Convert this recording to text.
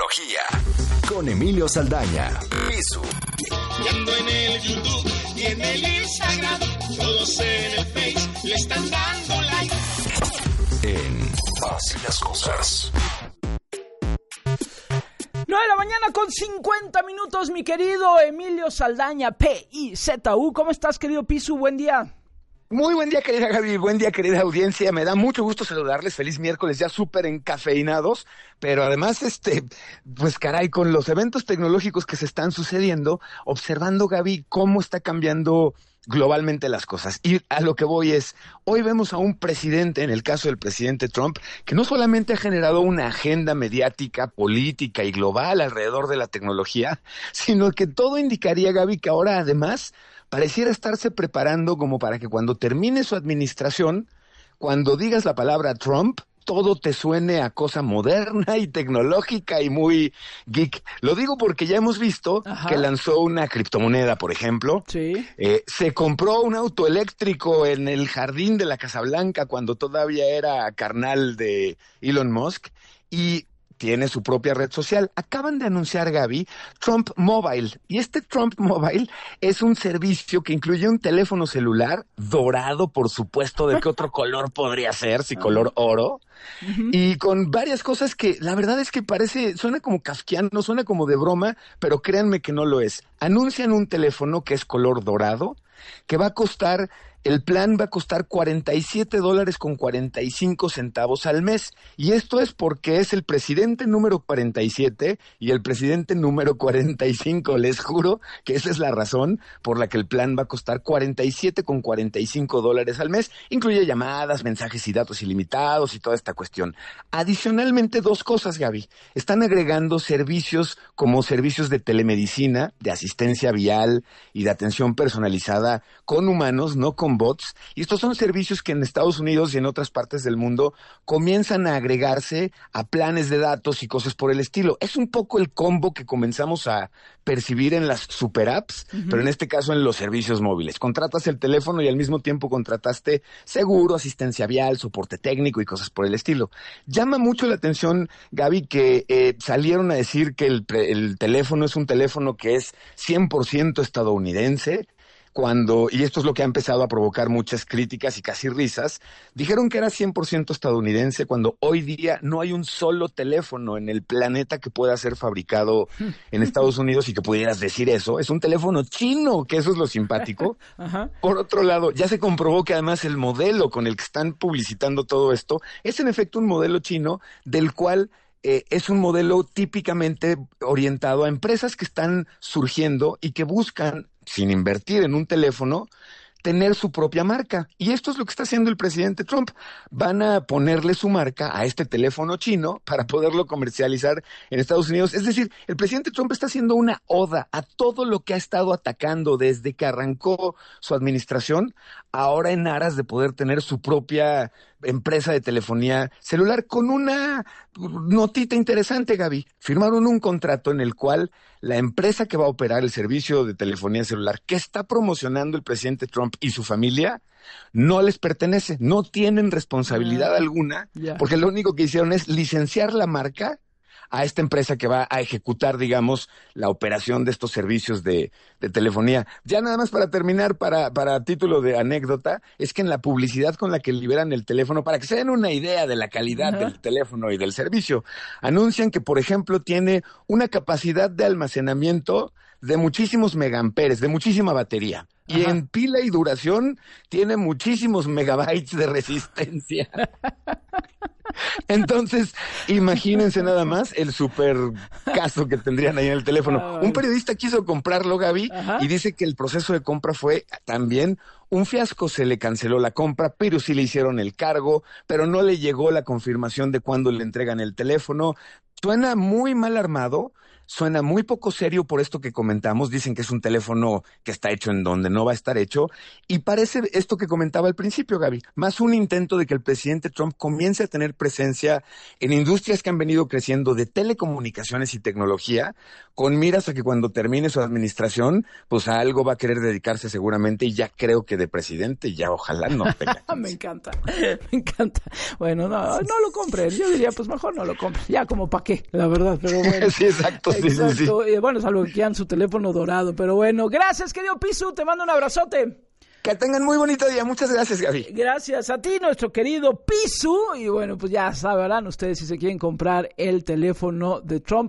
tecnología. Con Emilio Saldaña. Pisu. Y ando en el YouTube y en el Instagram. Todos en el Face le están dando like. En Así las Cosas. 9 de la mañana con 50 minutos, mi querido Emilio Saldaña, P-I-Z-U. ¿Cómo estás, querido Pisu? Buen día. Muy buen día, querida Gaby, buen día, querida audiencia. Me da mucho gusto saludarles, feliz miércoles, ya súper encafeinados, pero además, pues caray, con los eventos tecnológicos que se están sucediendo, observando, Gaby, cómo está cambiando globalmente las cosas. Y a lo que voy es, hoy vemos a un presidente, en el caso del presidente Trump, que no solamente ha generado una agenda mediática, política y global alrededor de la tecnología, sino que todo indicaría, Gaby, que ahora además pareciera estarse preparando como para que cuando termine su administración, cuando digas la palabra Trump, todo te suene a cosa moderna y tecnológica y muy geek. Lo digo porque ya hemos visto que lanzó una criptomoneda, por ejemplo. Sí. Se compró un auto eléctrico en el jardín de la Casa Blanca cuando todavía era carnal de Elon Musk y tiene su propia red social. Acaban de anunciar, Gaby, Trump Mobile. Y este Trump Mobile es un servicio que incluye un teléfono celular dorado, por supuesto. ¿De qué otro color podría ser? Si color oro. Y con varias cosas que la verdad es que suena como kafkiano, suena como de broma, pero créanme que no lo es. Anuncian un teléfono que es color dorado, que el plan va a costar $47.45 al mes. Y esto es porque es el presidente número 47 y el presidente número 45. Les juro que esa es la razón por la que el plan va a costar $47.45 al mes. Incluye llamadas, mensajes y datos ilimitados y toda esta cuestión. Adicionalmente, dos cosas, Gaby. Están agregando servicios como servicios de telemedicina, de asistencia vial y de atención personalizada con humanos, no con bots, y estos son servicios que en Estados Unidos y en otras partes del mundo comienzan a agregarse a planes de datos y cosas por el estilo. Es un poco el combo que comenzamos a percibir en las super apps, pero en este caso en los servicios móviles. Contratas el teléfono y al mismo tiempo contrataste seguro, asistencia vial, soporte técnico y cosas por el estilo. Llama mucho la atención, Gaby, que salieron a decir que el teléfono es un teléfono que es 100% estadounidense, y esto es lo que ha empezado a provocar muchas críticas y casi risas, dijeron que era 100% estadounidense cuando hoy día no hay un solo teléfono en el planeta que pueda ser fabricado en Estados Unidos y que pudieras decir eso. Es un teléfono chino, que eso es lo simpático. Por otro lado, ya se comprobó que además el modelo con el que están publicitando todo esto es en efecto un modelo chino del cual es un modelo típicamente orientado a empresas que están surgiendo y que buscan, sin invertir en un teléfono, tener su propia marca. Y esto es lo que está haciendo el presidente Trump. Van a ponerle su marca a este teléfono chino para poderlo comercializar en Estados Unidos. Es decir, el presidente Trump está haciendo una oda a todo lo que ha estado atacando desde que arrancó su administración, ahora en aras de poder tener su propia empresa de telefonía celular, con una notita interesante, Gaby. Firmaron un contrato en el cual la empresa que va a operar el servicio de telefonía celular que está promocionando el presidente Trump y su familia no les pertenece, no tienen responsabilidad alguna, porque lo único que hicieron es licenciar la marca a esta empresa que va a ejecutar, digamos, la operación de estos servicios de telefonía. Ya nada más para terminar, para título de anécdota, es que en la publicidad con la que liberan el teléfono, para que se den una idea de la calidad del teléfono y del servicio, anuncian que, por ejemplo, tiene una capacidad de almacenamiento de muchísimos megaamperes, de muchísima batería. Y en pila y duración tiene muchísimos megabytes de resistencia. Entonces, imagínense nada más el super caso que tendrían ahí en el teléfono. Un periodista quiso comprarlo, Gaby, y dice que el proceso de compra fue también un fiasco. Se le canceló la compra, pero sí le hicieron el cargo, pero no le llegó la confirmación de cuándo le entregan el teléfono. Suena muy mal armado. suena muy poco serio por esto que comentamos. Dicen que es un teléfono que está hecho en donde no va a estar hecho. Y parece esto que comentaba al principio, Gaby, más un intento de que el presidente Trump comience a tener presencia en industrias que han venido creciendo de telecomunicaciones y tecnología, con miras a que cuando termine su administración, pues a algo va a querer dedicarse seguramente, y ya creo que de presidente, ya ojalá no tenga. Me encanta. Bueno, no lo compren. Yo diría, pues mejor no lo compren. Ya como para qué, la verdad, pero bueno. Sí, exacto. Sí. Bueno, salvo que quieran su teléfono dorado, pero bueno. Gracias, querido Pisu, te mando un abrazote. Que tengan muy bonito día. Muchas gracias, Gaby. Gracias a ti, nuestro querido Pisu. Y bueno, pues ya sabrán ustedes si se quieren comprar el teléfono de Trump.